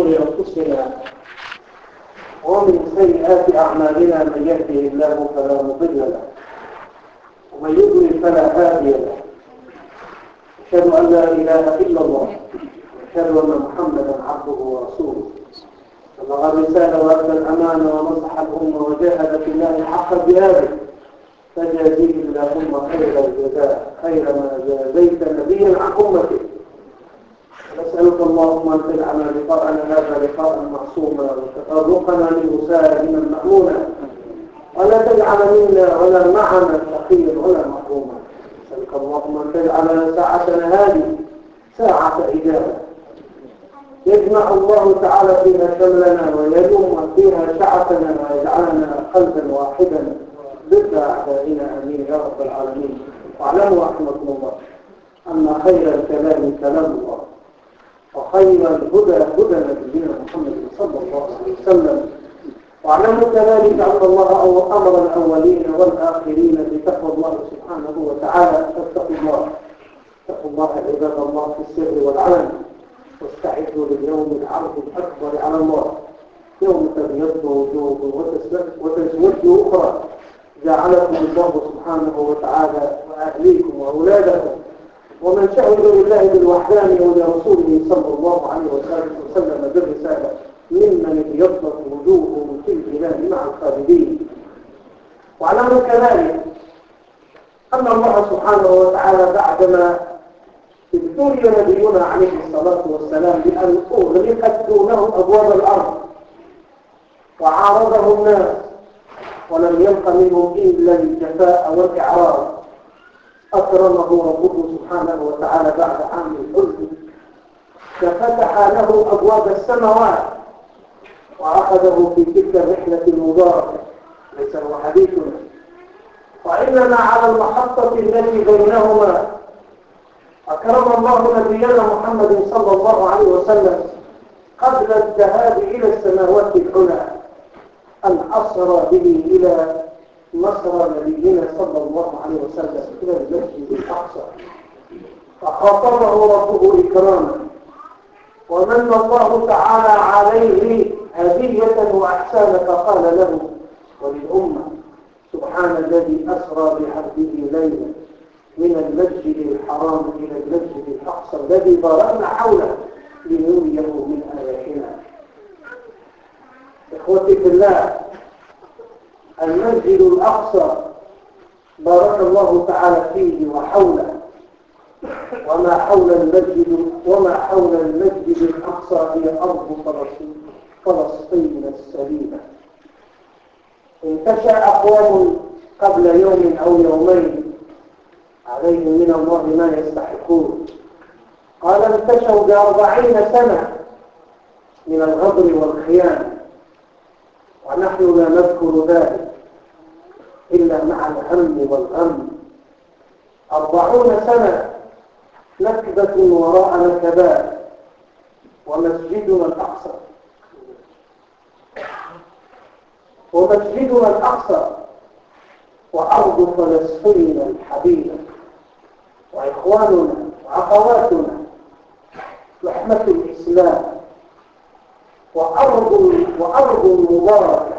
شرور أنفسنا ومن سيئات أعمالنا من يهده الله فلا مضل له ومن يضلل فلا هادي له. أشهد أن لا إله إلا الله وأشهد أن محمدا عبده ورسوله بلغ الرسالة وأدى الأمانة ونصح الأمة وجاهد في الله حق جهاده فجازيه اللهم خير الجزاء خير ما جازيت نبيا عن أمته. نسألك اللهم أن تجعلنا لقاءنا هذا لقاء معصوما وتفرقنا منه سالما مأمونا ولا تجعل منا ولا معنا شقيا ولا محروما. نسألك اللهم أن تجعل ساعتنا هذه ساعة إجابة يجمع الله تعالى فيها شملنا ويلوم فيها شعثنا ويجعلنا قلبا واحدا ضد أعدائنا آمين يا رب العالمين. واعلموا رحمكم الله أن خير الكلام كلام الله وخير الهدى هدى نبينا محمد صلى الله عليه وسلم. واعلموا كذلك أن الله أمر الأولين والآخرين بتقوى الله سبحانه وتعالى. اتقوا الله عباد الله في السر والعلن واستعدوا لليوم العرض الأكبر على الله يوم تبيض وجوه وتسود أخرى جعلكم الله سبحانه وتعالى وأهليكم وأولادكم ومن شهد لله بالوحدانية ولرسوله صلى الله عليه وسلم بالرسالة ممن ابيضت وجوههم في الجنان مع الخالدين. واعلموا كذلك أن الله سبحانه وتعالى بعدما ابتلي نبينا عليه الصلاة والسلام بأن أغلقت دونهم أبواب الأرض وعارضه الناس ولم يبق منهم إلا الجفاء والإعراض أكرمه ربه سبحانه وتعالى بعد عام الحزن ففتح له أبواب السماوات وأخذه في تلك الرحلة المباركة. ليس هو حديثنا وإننا على المحطة التي بينهما أكرم الله نبينا محمد صلى الله عليه وسلم قبل الذهاب إلى السماوات العلى أن أسرى به إلى مصر نبينا صلى الله عليه وسلم إلى المسجد الأقصى فخاطبه ربه إكراما ومن الله تعالى عليه هدية وإحسانا فقال له وللأمة سبحان الذي أسرى بعبده ليلا من المسجد الحرام إلى المسجد الأقصى الذي باركنا حوله لنريه من آياتنا. إخوتي في الله المسجد الأقصى بارك الله تعالى فيه وحوله وما حول المسجد الأقصى هي أرض فلسطين السليمة. انتشى أقوام قبل يوم أو يومين عليهم من الله ما يستحقون. قال انتشوا ب40 سنة من الغدر والخيانة ونحن لا نذكر ذلك إلا مع الهم والغم. 40 سنة نكبة وراء نكبات ومسجدنا الأقصى وأرض فلسطين الحبيبة وإخواننا وأخواتنا لحمة الإسلام وأرض مباركة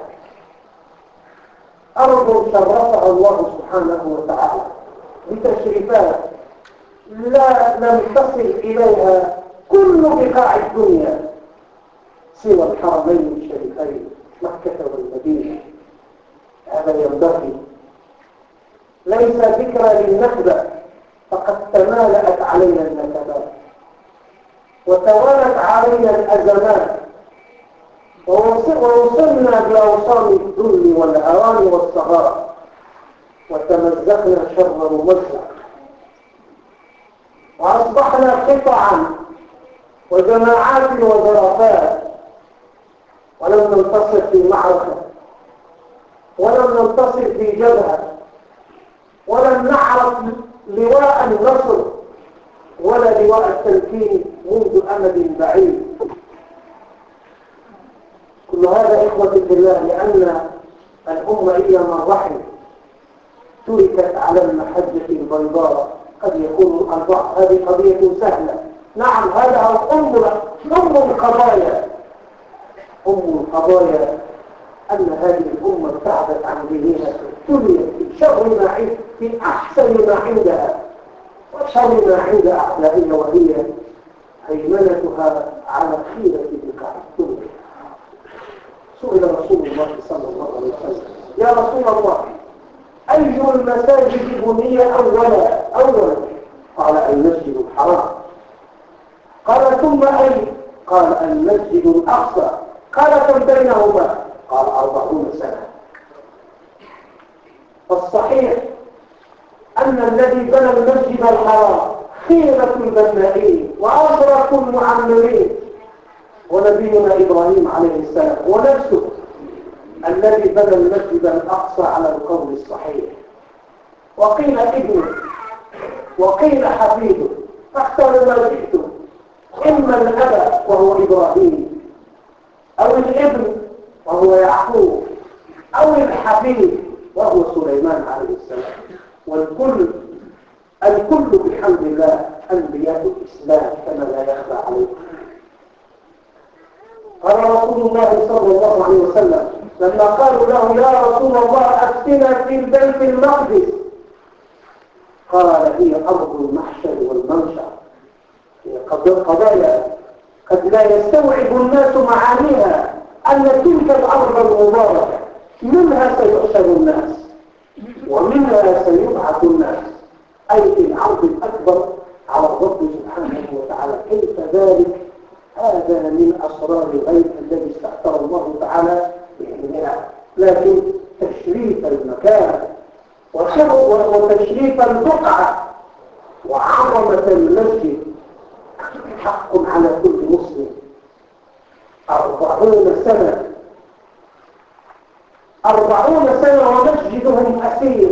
أرض شرفها الله سبحانه وتعالى بتشريفات لم تصل إليها كل بقاع الدنيا سوى الحرمين الشريفين مكة والمدينة. هذا ينبغي ليس ذكرى للنكبة فقد تمالأت علينا النكبات وتوالت علينا الأزمات ووصلنا بأوصال الذل والهوان والصغار وتمزقنا شر ممزق وأصبحنا قطعا وجماعات وزرافات ولم ننتصر في معركة ولم ننتصر في جبهة ولم نعرف لواء النصر ولا لواء التمكين منذ أمد بعيد. كل هذا إخوة في الله لأن الأمة إلى من رحم تركت على المحجة البيضاء. قد يكون البعض هذه قضية سهلة، نعم هذا أم القضايا، القضايا أن هذه الأمة ابتعدت عن دينها في الدنيا في أحسن ما عندها وشر ما عند أعدائها، وهي هيمنتها على خيرة بقاع الدنيا. سئل رسول الله صلى الله عليه وسلم: يا رسول الله، أي المساجد بني أولا؟ قال: المسجد الحرام. قال: ثم أي؟ قال: المسجد الأقصى. قال: كم بينهما؟ قال: 40 سنة. فالصحيح أن الذي بنى المسجد الحرام خيرة البنائين وأشرف المعمرين ونبينا إبراهيم عليه السلام، ونفسه الذي بنى المسجد الأقصى على القول الصحيح. وقيل ابنه وقيل حفيده، فاختاروا ما شئتم، إما الأب وهو إبراهيم، أو الابن وهو يعقوب، أو الحفيد وهو سليمان عليه السلام. والكل بحمد الله أنبياء الإسلام كما لا يخفى عليكم. قال رسول الله صلى الله عليه وسلم لما قالوا له: يا رسول الله، أفتنا في بيت المقدس، قال: هي أرض المحشر والمنشر، هي قضايا قد لا يستوعب الناس معانيها، أن تلك الأرض المباركة منها سيحشر الناس ومنها سيبعث الناس، أي في العرض الأكبر على الرب سبحانه وتعالى. كيف ذلك؟ هذا من أسرار الغيب الذي استأثر الله تعالى بعلمها. لكن تشريف المكان وتشريف البقعة وعظمة المسجد حق على كل مسلم. 40 سنة ومسجدهم أسير،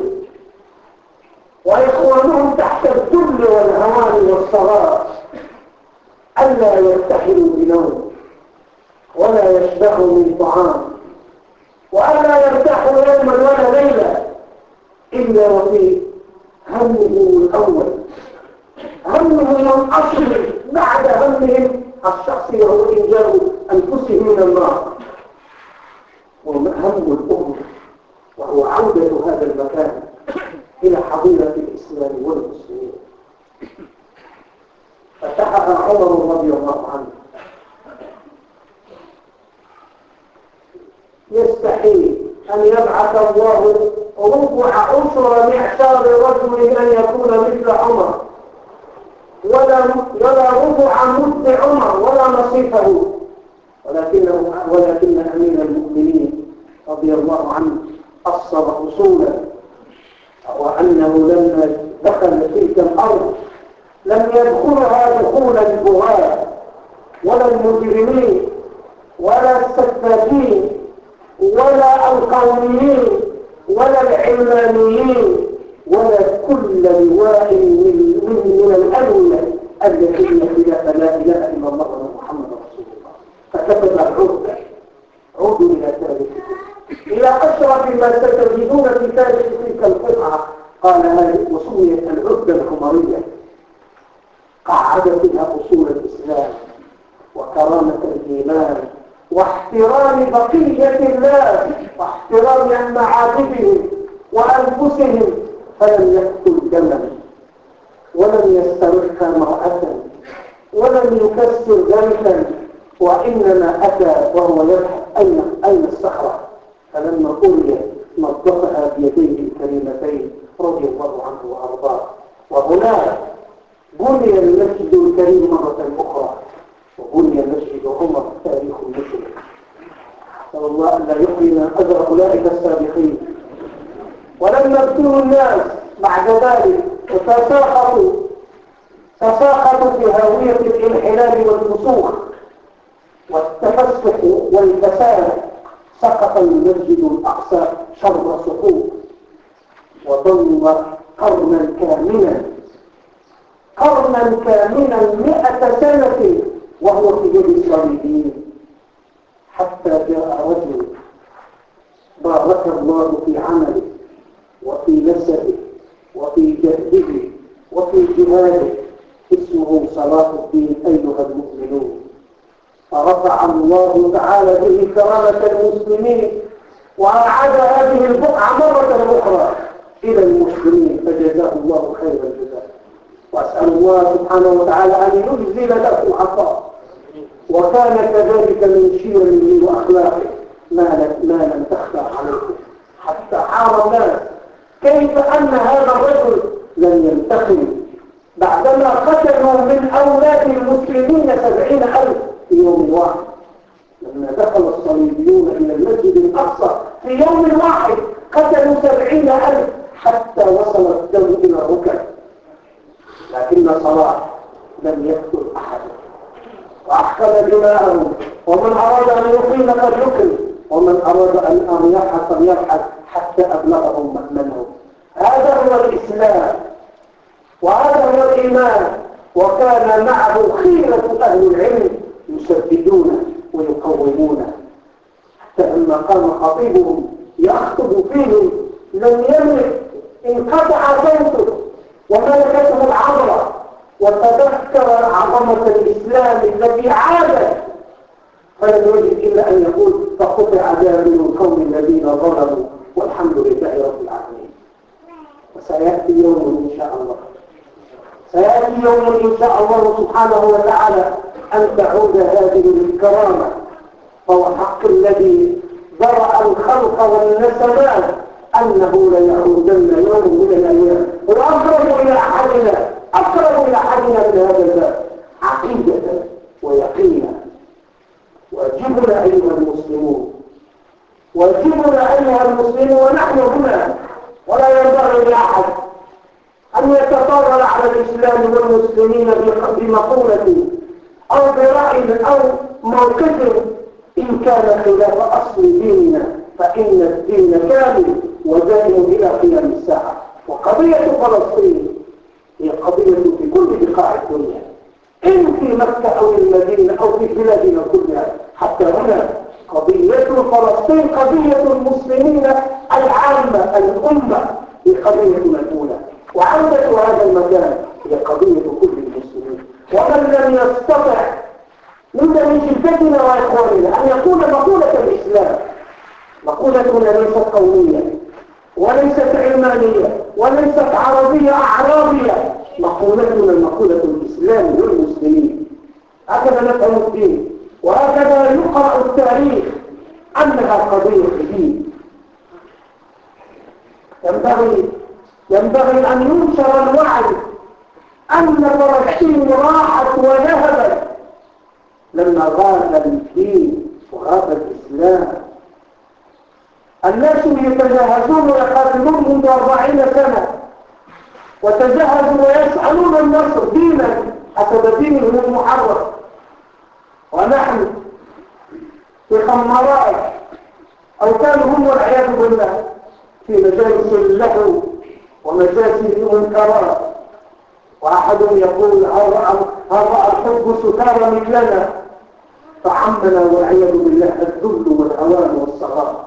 وإخوانهم تحت الذل والهوان والصغار، ألا يرتحلوا بنوم ولا يشبعوا من طعام، وألا يرتاحوا يوما ولا ليلة إلا وفي همهم الأول، همهم الأصلي بعد همهم الشخصي، وهو إنجاز أنفسهم من النار، وهم الأمة، وهو عودة هذا المكان إلى حضيرة الإسلام والمسلمين. فتحها عمر رضي الله عنه، يستحيل أن يبعث الله ربع أسر معشار رجل أن يكون مثل عمر، ولا ربع مد عمر ولا نصيفه، ولكن أمير المؤمنين رضي الله عنه أصل أصولا، وأنه لما دخل تلك الأرض لم يدخلها دخول البغاة ولا المجرمين ولا السفاكين ولا القوميين ولا العلمانيين ولا كل لواء من الألوية التي خلاف لا إله إلا الله محمد رسول الله. فكتب العودة، عودوا إلى تاريخكم، إلى أشرف ما ستجدون في تاريخ تلك القطعة. قال هذه وسميت العدة العمرية، قعد فيها أصول الإسلام وكرامة الإيمان واحترام بقية الله واحترام معابدهم وأنفسهم، فلم يقتل دما ولم يسترق امرأة ولم يكسر جيشا، وإنما أتى وهو يبحث أين الصخرة، فلما قل نظفها بيديه الكريمتين رضي الله عنه وأرضاه. وهناك بني المسجد الكريم مرة أخرى، وبني مسجد عمر تاريخ مسلم. نسأل الله أن لا يحرمنا أجر أولئك السابقين. ولما ابتلوا الناس بعد ذلك تساقطوا في هاوية الانحلال والفسوق والتفسق والفساد، سقط المسجد الأقصى شر سقوط وضل قرنا كاملا 100 سنة وهو في يد الصليبيين، حتى جاء رجل بارك الله في عمله وفي نسبه وفي جهده وفي جهاده، اسمه صلاح الدين أيها المؤمنون. فرفع الله تعالى به كرامة المسلمين وأعاد هذه البقعة مرة أخرى إلى المسلمين، فجزاه الله خير الجزاء. وأسأل الله سبحانه وتعالى أن يجزل له عطاء. وكان كذلك من شيمه وأخلاقه ما لم تخفى عليكم، حتى حار الناس كيف أن هذا الرجل لم ينتقم بعدما قتلوا من أولاد المسلمين 70,000 في يوم واحد. لما دخل الصليبيون إلى المسجد الأقصى في يوم واحد قتلوا 70,000 حتى وصل الدم إلى الركب، لكن صلاح لم يقتل أحدا وأحكم دماءهم. ومن أراد أن يقيم فليقيم، ومن أراد أن يرحل فليرحل حتى أبلغهم مأمنهم. هذا هو الإسلام وهذا هو الإيمان. وكان معه خيرة أهل العلم يسددون ويقومون، حتى لما قام خطيبهم يخطب فيهم لم يملك، انقطع صوته وملكته العبرة، وتذكر عظمة الإسلام الذي عاد، فلم يجد إلا أن يقول فقطع دابر القوم الذين ظلموا والحمد لله رب العالمين. وسيأتي يوم إن شاء الله، سيأتي يوم إن شاء الله سبحانه وتعالى أن تعود هذه الكرامة. فهو حق الذي ذرأ الخلق والنسمات أنه ليعودن يوم من الأيام. وأقرب إلى أحدنا من هذا الباب عقيدة ويقينا. واجبنا أيها المسلمون، ونحن هنا، ولا ينبغي لأحد أن يتطاول على الإسلام والمسلمين بمقولة أو برأي أو موقف إن كان خلاف أصل ديننا، فإن الدين كامل ودائم إلى قيام الساعة. وقضية فلسطين هي قضية في كل بقاع الدنيا، إن في مكة أو المدينة أو في بلادنا كلها. حتى هنا قضية فلسطين قضية المسلمين العامة الأمة، هي قضيتنا الأولى. وعودة هذا المكان هي قضية كل المسلمين. ومن لم يستطع من شدتنا وإخواننا أن يكون مقولة الإسلام، مقولتنا ليست قومية وليست علمانية وليست عربية أعرابية، مقولتنا مقولة الإسلام والمسلمين. هكذا نفهم الدين، وهكذا يقرأ التاريخ أنها قضية دين. ينبغي أن ينشر الوعي أن فلسطين راحت وذهبت لما غاب الدين وغاب الإسلام. الناس يتجهزون ويقاتلون منذ 40 سنة، وتجهزوا ويسألون النصر دينا حسب دينهم المحرف، ونحن في خمارات أو كانوا هم والعياذ بالله في مجالس اللهو ومجالس المنكرات. وأحدهم يقول هذا الحب ستار مثلنا، فعمنا والعياذ بالله الذل والهوان والصغار.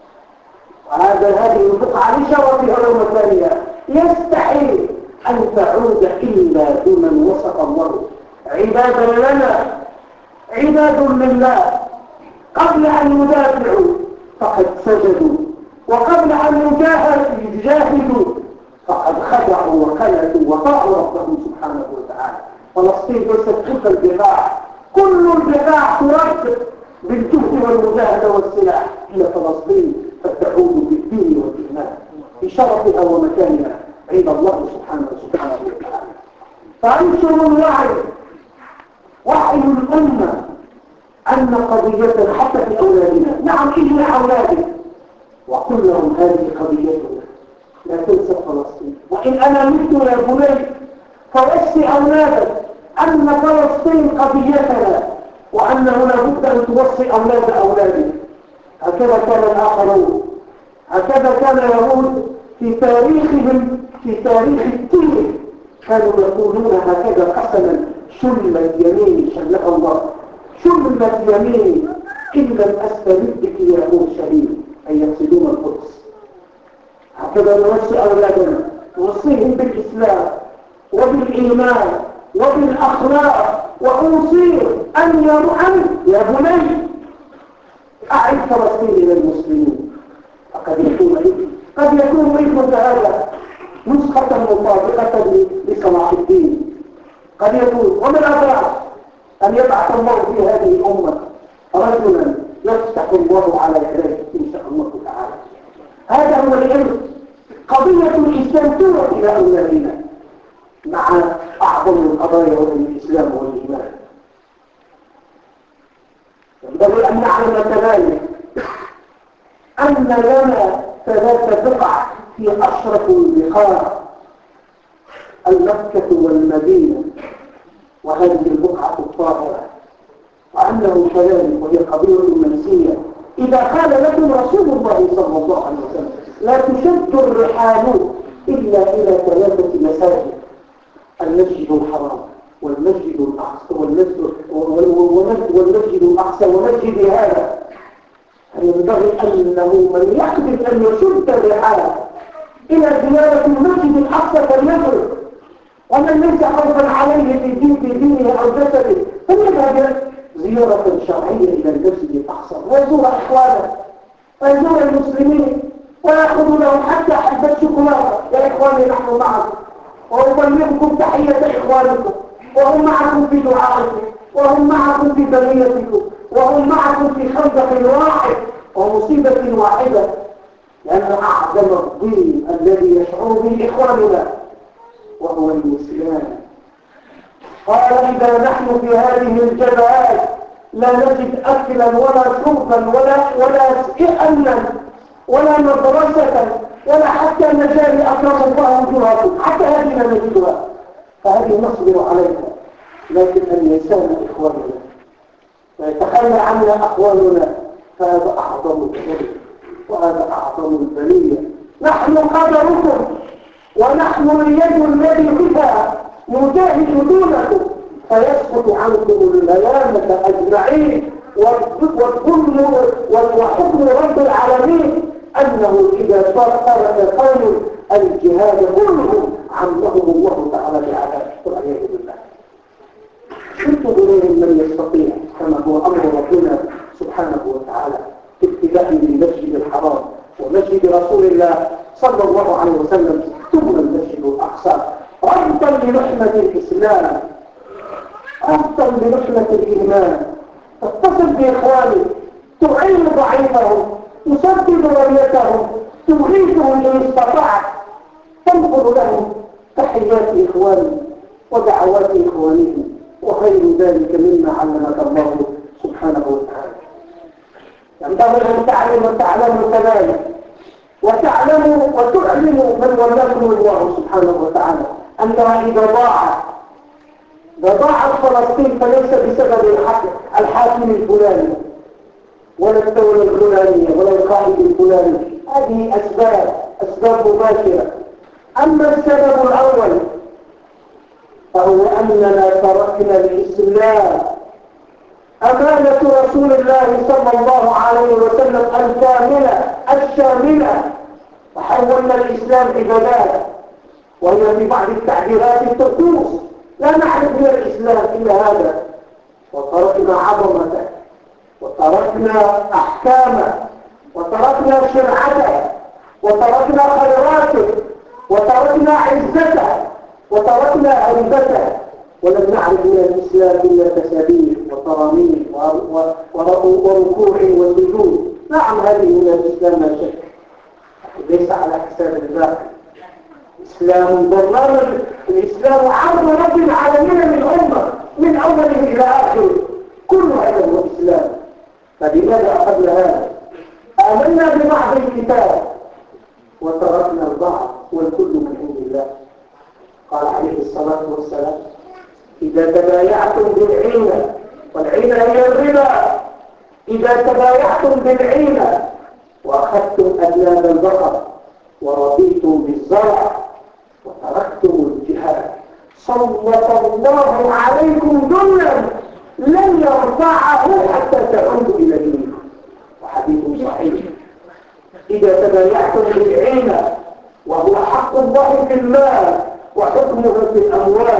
هذه البقعة لشرفها ومكانها يستحيل أن تعود إلا بمن وصف الله عبادا لنا، عباد لله، قبل أن يدافعوا فقد سجدوا، وقبل أن يجاهدوا فقد خدعوا وخلدوا وطاعوا ربهم سبحانه وتعالى. فلسطين ليست تلك البقاع، كل البقاع ترد بالجهد والمجاهدة والسلاح إلى فلسطين، فتعود بالدين والإيمان بشرفها ومكانها عند الله سبحانه وتعالى. فأنشروا وعي الأمة أن قضية حتى في أولادنا، نعم إجمع أولادك وقل لهم هذه قضيتنا، لا تنسى فلسطين. وإن أنا مت يا بني فوصي أولادك أن فلسطين قضيتنا، وأنه لابد أن توصي أولادك. هكذا كان الآخرون، هكذا كان اليهود في تاريخهم، في تاريخ الدين كانوا يقولون هكذا قسما: شلت يميني شلها الله، شلت يميني إن لم أستردك يا أورشليم، أي يقصدون القدس. هكذا نوصي أولادنا، نوصيهم بالإسلام وبالإيمان وبالأخلاق، وأوصيه أن يا بني أعد فلسطين إلى المسلمين. قد يكون مثل هذا نسخة مطابقة لصلاح الدين، قد يكون. ومن الأبرز أن يبعث الله في هذه الأمة رجلا يفتح الله على يديه إن شاء الله تعالى. هذا هو العلم. قضية الإسلام تروح إلى أولادنا مع أعظم القضايا وهي الإسلام والإيمان. ينبغي أن نعلم كذلك أن لنا 3 بقع في أشرف البقاع، المكة والمدينة، وهذه البقعة الطاهرة، وأنه كذلك وهي قضية منسية. إذا قال لكم رسول الله صلى الله عليه وسلم لا تشد الرحال إلا إلى 3 مساجد: المسجد الحرام والمسجد الأقصى والمسجد الأقصى ومسجد هذا، ينبغي أنه من يحدث أن يشد الرحال إلى زيارة المسجد الأقصى فليفرق، ومن ليس خوفا عليه في دينه أو جسده فليذهب زيارة شرعية إلى المسجد الأقصى ويزور أخوانه ويزور المسلمين ويأخذ لهم حتى حبة شوكولاتة: يا إخواني نحن معكم، وأبلغكم تحية إخوانكم، وهم معكم في دعائكم، وهم معكم في بنيتكم، وهم معكم في خندق واحد ومصيبة واحدة، لأن أعظم الضيم الذي يشعر به إخواننا وهو الإسلام. قال: إذا نحن في هذه الجبهات لا نجد أكلا ولا شربا ولا أمنا ولا مدرسة ولا حتى مجال أكرم الله وجوهكم، حتى هذه لا نجدها، فهذه نصبر عليها. لكن أن يسال إخواننا ويتخلى عنا أخواننا فهذا أعظم الكذب وهذا أعظم البلية. نحن قدركم ونحن اليد الذي بها نجاهد دونكم، فيسقط عنكم الملامة أجمعين. والظلم وحكم رب العالمين أنه إذا ترك قوم الجهاد كلهم عمهم الله تعالى بعذاب والعياذ بالله. شرط إليهم من يستطيع كما هو أمر ربنا سبحانه وتعالى في ابتداء بالمسجد الحرام ومسجد رسول الله صلى الله عليه وسلم ثم المسجد الأقصى، ربطا للحمة الإسلام، ربطا للحمة الإيمان. تتصل بإخوانك، تعين ضعيفهم، تسدد وليتهم، تغيثهم إن استطعت، تنقل لهم تحيات إخوانهم ودعوات إخوانهم وغير ذلك مما علمك الله سبحانه وتعالى. ينبغي أن تعلموا كذلك وتعلموا وتعلموا من ولاكم الله سبحانه وتعالى أنها إذا ضاعت فلسطين فليس بسبب الحاكم الفلاني ولا الدولة الفلانية ولا القائد الفلاني، هذه أسباب مباشرة. أما السبب الأول فهو أننا تركنا الإسلام أمانة رسول الله صلى الله عليه وسلم الكاملة الشاملة، وحولنا الإسلام عبادات، وهي في بعض التعبيرات الطقوس، لا نعرف من الإسلام إلا هذا، وتركنا عظمته وتركنا أحكامه وتركنا شرعته وتركنا خيراته وتركنا عزته وتركنا هيبته، ولم نعرف من الإسلام إلا تسابيح وتراميم وركوع وسجود. نعم هذه من الإسلام لا شك، ليس على حساب الباقي. إسلام ضرر، الإسلام عرض رب العالمين من أمة من أوله إلى آخره، كل هذا هو الإسلام. فلماذا أخذنا هذا؟ آمنا ببعض الكتاب وتركنا البعض والكل من عند الله. قال عليه الصلاة والسلام: إذا تبايعتم بالعينة، والعينة هي الربا، إذا تبايعتم بالعينة وأخذتم أذناب البقر ورضيتم بالزرع وتركتم الجهاد سلط الله عليكم ذلا لن يرفعه حتى تعودوا إلى دينكم. وحديث صحيح. إذا تبايعتم بالعينة وهو حق الله في المال وحكمه في الأموال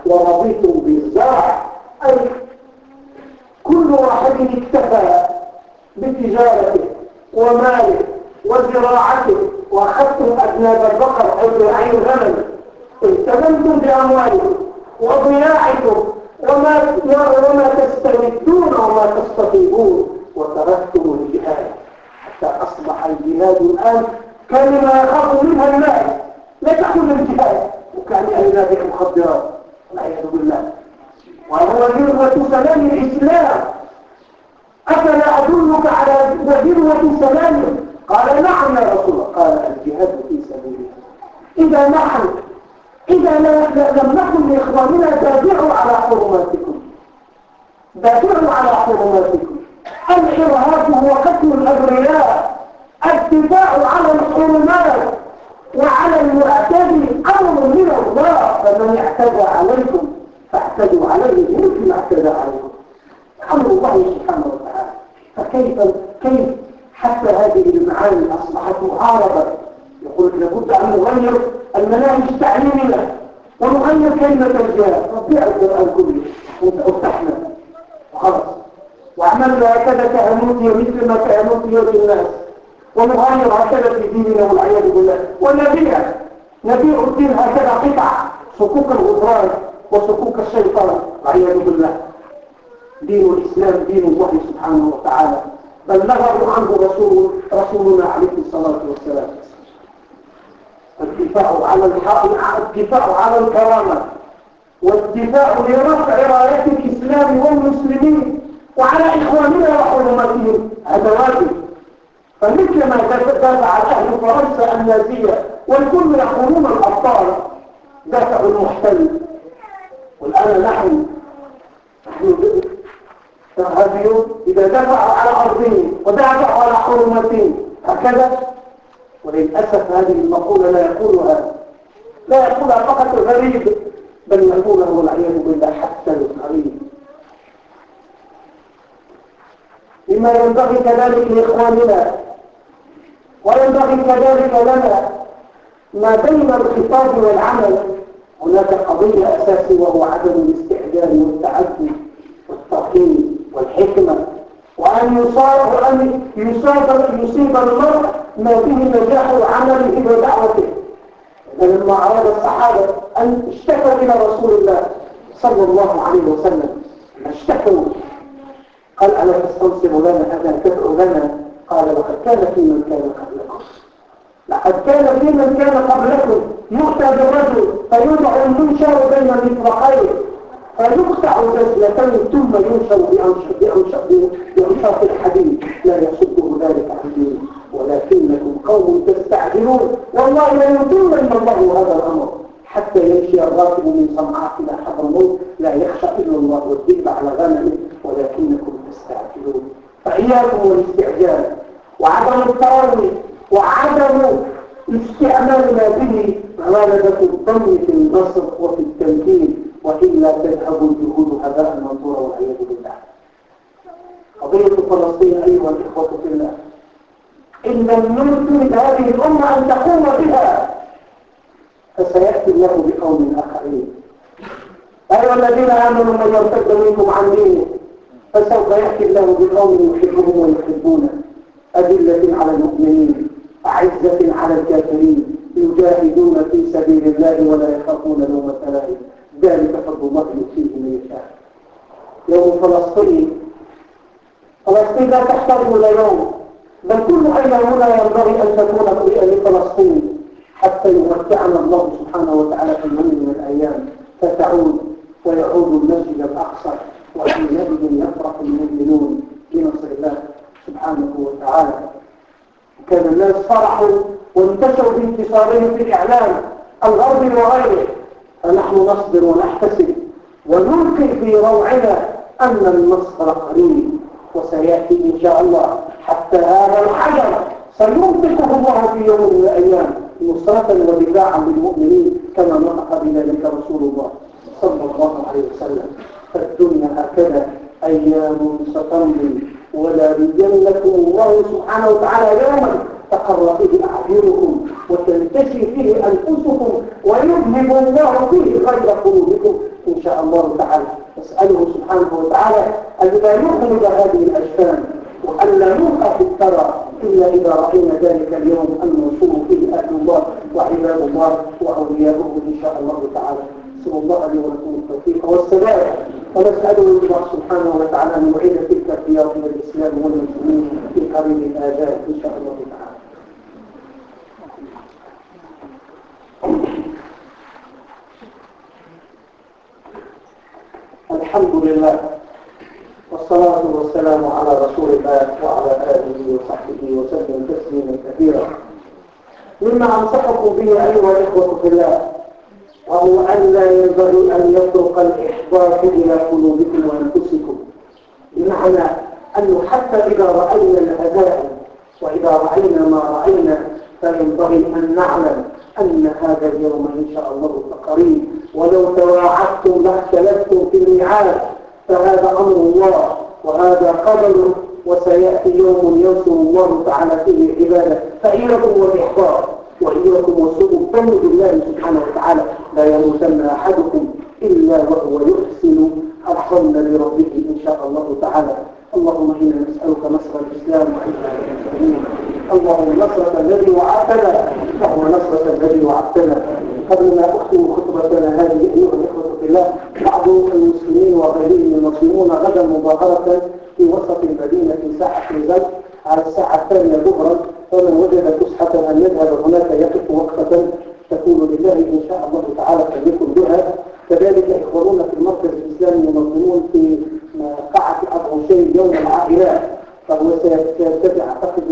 ورضيتم بالزرع، أي كل واحد اكتفى بتجارته وماله وزراعته، وأخذتم أذناب البقر أو ذراعي الغنم، التزمتم بأموالكم وضياعكم وما تستمدون وما تستطيعون، وتركتم الجهاد حتى أصبح الجهاد الآن كلمة يخاف منها الناس، لا تأخذ الجهاد وكان أهل المخدرات والعياذ بالله، وهو ذروة سلام الإسلام. أفلا أدلك على ذروة سلامه؟ قال نعم يا رسول الله. قال الجهاد في سبيل الله. إذا لم نكن لإخواننا دافعوا على حرماتكم، دافعوا على حرماتكم. الإرهاب هو قتل الأبرياء، الدفاع على الحرمات وعلى المعتدي أمر من الله، فمن اعتدى عليكم فاعتدوا عليه مثل ما اعتدى عليكم، أمر الله سبحانه وتعالى. فكيف حتى هذه المعاني أصبحت معارضة؟ يقول لابد أن نغير المناهج التعليمية ونغير كلمة الجهاد. ربيع القرآن كله وافتحنا وخلص، وعملنا هكذا كهنوتي مثل ما كهنوتي يد الناس، ونغير هكذا في ديننا والعياذ بالله، ونبيع الدين هكذا قطع، صكوك الغفران وصكوك الشيطان والعياذ بالله. دين الإسلام دين الله سبحانه وتعالى بلغه عنه رسولنا عليه الصلاة والسلام. الدفاع على الحق، الدفاع على الكرامة، والدفاع لرفع راية الإسلام والمسلمين وعلى إخواننا وحرماتهم، هذا واجب. فمثل ما دافع أهل فرنسا النازية والكل يقولون الأبطال دافعوا المحتل، والآن نحن فهذه إذا دفعوا على أرضهم ودافعوا على حرماتهم هكذا. وللأسف هذه المقولة لا يقولها فقط الغريب، بل يقولها والعياذ بالله حتى الغريب. لما ينبغي كذلك لإخواننا وينبغي كذلك لنا ما بين الخطاب والعمل هناك قضية أساسية، وهو عدم الاستعجال والتعدي والترحيم والحكمة، وأن يصيب المرء ما فيه نجاح عمله ودعوته. لما أراد الصحابة أن اشتكوا إلى رسول الله صلى الله عليه وسلم، اشتكوا قال ألا تستنصر لنا هذا تدعو لنا؟ قال لقد كان في من كان قبلكم، لقد كان في من كان قبلكم يؤتى بالرجل فيوضع المنشر بين مطرقين فيقطع جزلتين ثم ينشر بأنشاط الحديد، لا يصده ذلك عن دينه ولكنكم قوم تستعجلون، والله لا يضلن الله هذا الأمر حتى يمشي الراكب من صنعاء إلى حضرموت لا يخشى إلا الله والذئب على غنمه ولكنكم تستعجلون. فإياكم والاستعجال وعدم الترمي وعدم استعمالنا به غلبة الظن في النصر وفي التمكين، وإلا تذهب الجهود هباء منثورا والعياذ بالله. قضية فلسطين أيها الإخوة في الله، إن لم نرسل هذه الأمة أن تقوم بها فسيأتي الله بقوم آخرين. أيها الذين آمنوا من يرتد منكم عن دينه فسوف يأتي الله بقوم يحبهم ويحبونه، أذلة على المؤمنين أعزة على الكافرين يجاهدون في سبيل الله ولا يخافون لومة لائم، ذلك فضل الله يؤتيه من يشاء. يوم فلسطين لا تحتاج إلى يوم، بل كل أيامنا ينبغي أن تكون لفلسطين حتى يمتعنا الله سبحانه وتعالى في يوم من الأيام فتعود ويعود المسجد الأقصى، وحينئذ يفرح المؤمنون بنصر الله سبحانه وتعالى. كان الناس فرحوا وانتشروا بانتصارهم في الإعلام الغربي وغيره، فنحن نصبر ونحتسب ونلقي في روعنا أن النصر قريب وسيأتي إن شاء الله، حتى هذا الحجر سينطقه الله في يوم من الأيام نصرة ودفاعا للمؤمنين كما نطق بذلك رسول الله صلى الله عليه وسلم. فالدنيا هكذا أيام ستمضي ولا يجلكم الله سبحانه وتعالى يوما تقر فيه أعينكم وتنتشي فيه أنفسكم ويذهب الله فيه غير قلوبكم إن شاء الله تعالى. نسأله سبحانه وتعالى أن لا يغلب هذه الأجسام وأن لا نلقى في الثرى إلا إذا رأينا ذلك اليوم المنصور فيه أهل الله وعباد الله وأولياؤه إن شاء الله تعالى. نسأل الله لي ولكم التوفيق والسداد ونسأله الله سبحانه وتعالى أن يعيد تلك الديار من الإسلام والمسلمين في قريب الآجال إن شاء الله تعالى. الحمد لله والصلاة والسلام على رسول الله وعلى آله وصحبه وسلم تسليما كثيرا. مما أنصحكم به أيها الإخوة في الله وهو أن لا ينبغي أن يطرق الإحباط إلى قلوبكم وأنفسكم، بمعنى أنه حتى إذا رأينا الهزائم وإذا رأينا ما رأينا فينبغي أن نعلم أن هذا اليوم إن شاء الله قريب، ولو تواعدتم لاختلفتم في الميعاد فهذا أمر الله وهذا قدر، وسيأتي يوم ينصر الله تعالى فيه عباده. فإياكم والإحباط وإياكم وسوء الظن بالله سبحانه وتعالى، لا يموتن أحدكم إلا وهو يحسن الظن لربه إن شاء الله تعالى. اللهم إنا نسألك نصر الإسلام وعزة المسلمين، اللهم نصرة الذي وعدتنا فهو نصرة الذي وعدتنا. قبل ما أختم خطبتنا هذه أيها الإخوة في الله، بعض المسلمين وغيرهم ينظمون غدا مظاهرة في وسط المدينة في ساعة الغد على الساعة 2 ظهرا، فمن وجد فسحة أن يذهب هناك يقف وقفة تكون لله إن شاء الله تعالى فليكن بها. كذلك إخواننا في المركز الإسلامي ينظمون في قاعة أبو شيء يوم العائلات، فهو سيرتفع أعتقد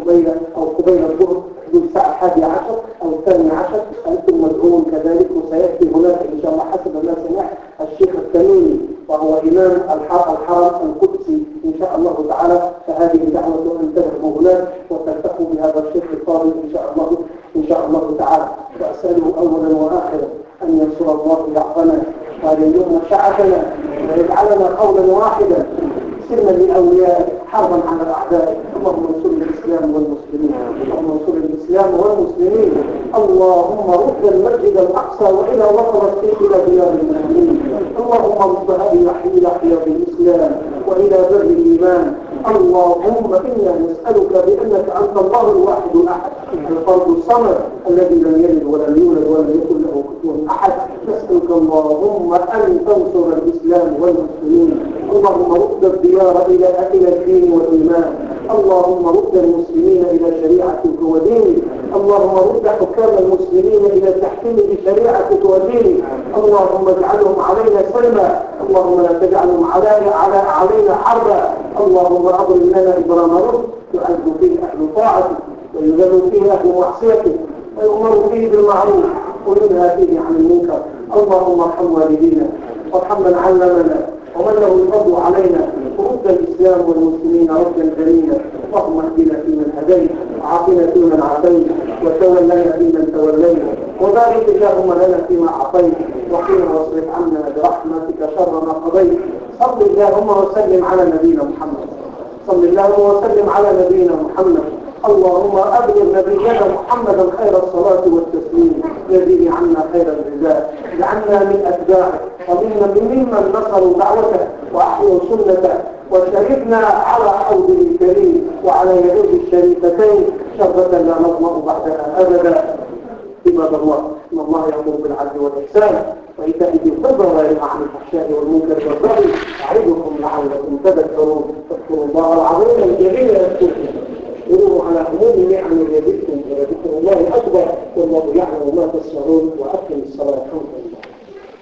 قبيل الظهر حدود الساعة 11 أو 12. أنتم مدعوون كذلك، وسيأتي هناك إن شاء الله حسب ما سمعت الشيخ التميمي وهو إمام الحرم القدسي إن شاء الله تعالى، فهذه دعوة أن تذهبوا هناك وتلتقوا بهذا الشيخ الفاضل إن شاء الله تعالى. وأسأله أولا وآخرا أن ينصر الله بعضنا وأن يمن شعبنا ويجعلنا قولا واحدا سلما لأولياء حربا على الأعداء. اللهم انصر الإسلام والمسلمين، اللهم انصر الإسلام والمسلمين. اللهم رد المسجد الأقصى وإلى وطن إلى ديار المسلمين. اللهم رد هذه إلى بالإسلام وإلى بر الإيمان. اللهم إنا نسألك بأنك أنت الله الواحد الأحد الفرد الصمد الذي لم يلد ولم يولد ولم يكن له كفوا أحد. نسألك اللهم أن تنصر الإسلام والمسلمين. اللهم رد الديار إلى الدين والإيمان. اللهم رد المسلمين إلى شريعتك ودينك. اللهم رد حكام المسلمين إلى تحكيم بشريعتك ودينك. اللهم اجعلهم علينا سلما، اللهم لا تجعلهم علينا حربا. اللهم أضرب لنا إبرام رشد يعز فيه أهل طاعتك ويذل فيه أهل معصيتك ويؤمر فيه بالمعروف وينهى فيه عن المنكر. اللهم ارحم والدينا وارحم من علمنا ومن له الفضل علينا، ورد الإسلام والمسلمين ردا جميلا. اللهم اهدنا فيمن هديت وعافنا فيمن عافيت وتولنا فيمن توليت وبارك اللهم لنا فيما أعطيت وقنا واصرف عنا برحمتك شر ما قضيت. صل اللهم وسلم على نبينا محمد، صل اللهم وسلم على نبينا محمد. اللهم أبلغ نبينا محمدا خير الصلاة والتسليم، يزيد عنا خير الجزاء. اجعلنا من أتباعه وممن نصروا دعوته وأحيوا سنته، وشربنا على حوضه الكريم وعلى يديه الشريفتين شربة لا نظمأ بعدها أبدا. عباد الله، إن الله يأمر بالعدل والإحسان وإيتاء ذي القربى وينهى عن الفحشاء والمنكر والبغي يعظكم لعلكم تذكرون. اذكروا الله العظيم الجليل يذكركم، اشكروه على عموم نعمه يزدكم، ولذكر الله أكبر والله يعلم ما تصنعون. وأقم الصلاة.